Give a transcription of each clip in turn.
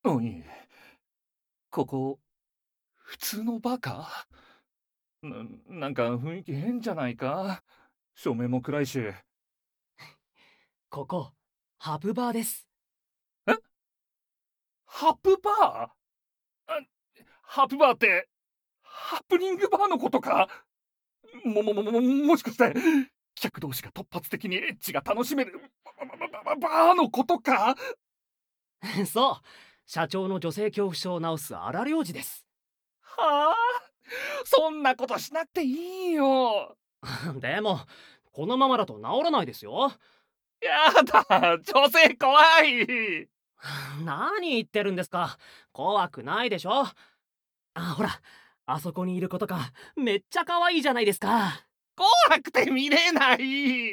おい、ここ、普通のバーか？なんか雰囲気変じゃないか？照明も暗いし。 ここ、ハプバーです。 え？ハプバー？あ、ハプバーって、ハプニングバーのことか？もしかして、客同士が突発的にエッチが楽しめる、バーのことか？ そう、社長の女性恐怖症を治す荒療治です。 はあ？そんなことしなくていいよ。 でも、このままだと治らないですよ。 やだ、女性怖い。 何言ってるんですか。怖くないでしょ。ほら、あそこにいる子とか、めっちゃ可愛いじゃないですか。 怖くて見れない。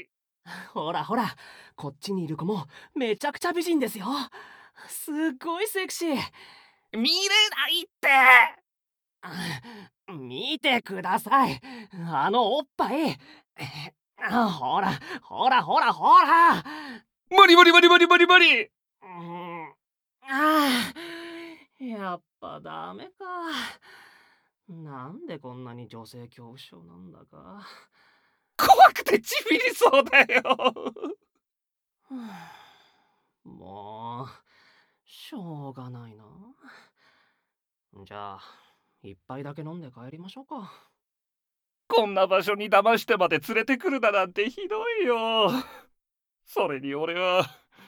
ほらほら、こっちにいる子もめちゃくちゃ美人ですよ。すっごいセクシー。 見れないって。 見てください。あのおっぱい。ほら、ほらほらほら。 無理無理無理無理無理無理。 うーん、あやっぱダメか。なんでこんなに女性恐怖症なんだか。 怖くてちびりそうだよ。 はあもう、しょうがないな。じゃあ、一杯だけ飲んで帰りましょうか。 こんな場所に騙してまで連れてくるだなんてひどいよ。それに俺は。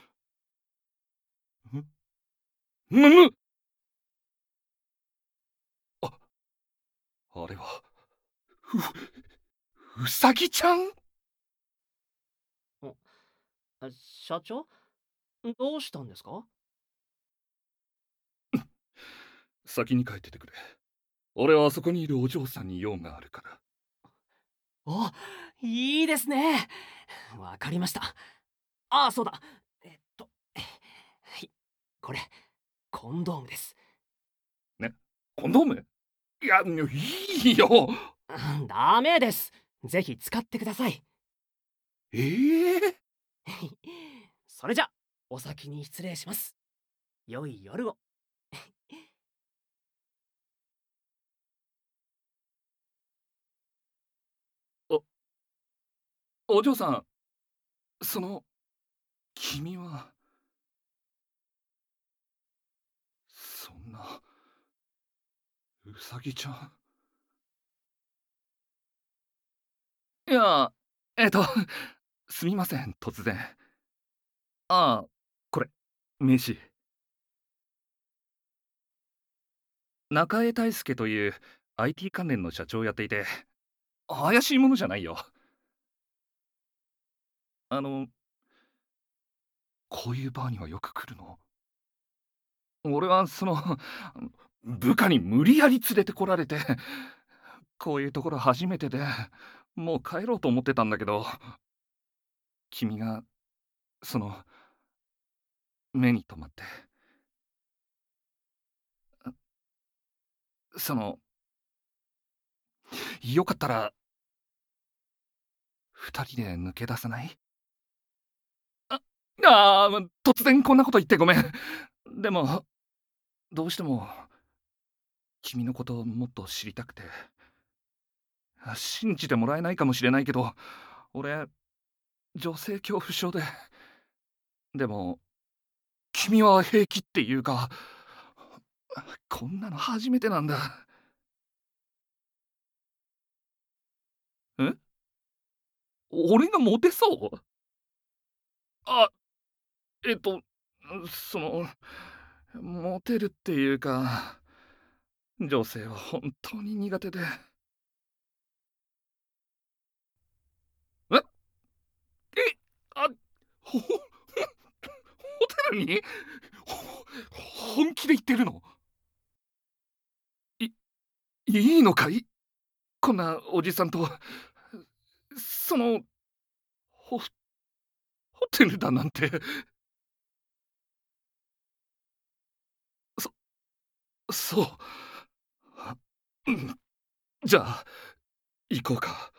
むむ。あ、あれは、うさぎちゃん？ お社長、どうしたんですか？ 先に帰っててくれ。俺はあそこにいるお嬢さんに用があるから。 お、いいですね。わかりました。そうだ。はい、これ、コンドームです。 ね、コンドーム？いや、いいよ。 ダメです。ぜひ使ってください。 ええ。 それじゃ、お先に失礼します。良い夜を。 お、お嬢さん、君は、そんな、うさぎちゃん？いや、えっと、すみません、突然。ああ、これ、名刺。中江大輔という IT 関連の社長をやっていて、怪しいものじゃないよ。あの、こういうバーにはよく来るの？俺は部下に無理やり連れてこられて、こういうところ初めてで、もう帰ろうと思ってたんだけど、君が、その、目に留まって、その、よかったら、二人で抜け出さない？あ、突然こんなこと言ってごめん。でも、どうしても、君のことをもっと知りたくて。信じてもらえないかもしれないけど、俺、女性恐怖症で。でも、君は平気っていうか、こんなの初めてなんだ。え？俺がモテそう？あ、えっと、その、モテるっていうか、女性は本当に苦手で。え？え？あ、ホテルに？本気で言ってるの？いいいのかい？こんなおじさんと、その、ホホテルだなんて。そそう。うん、じゃあ、行こうか。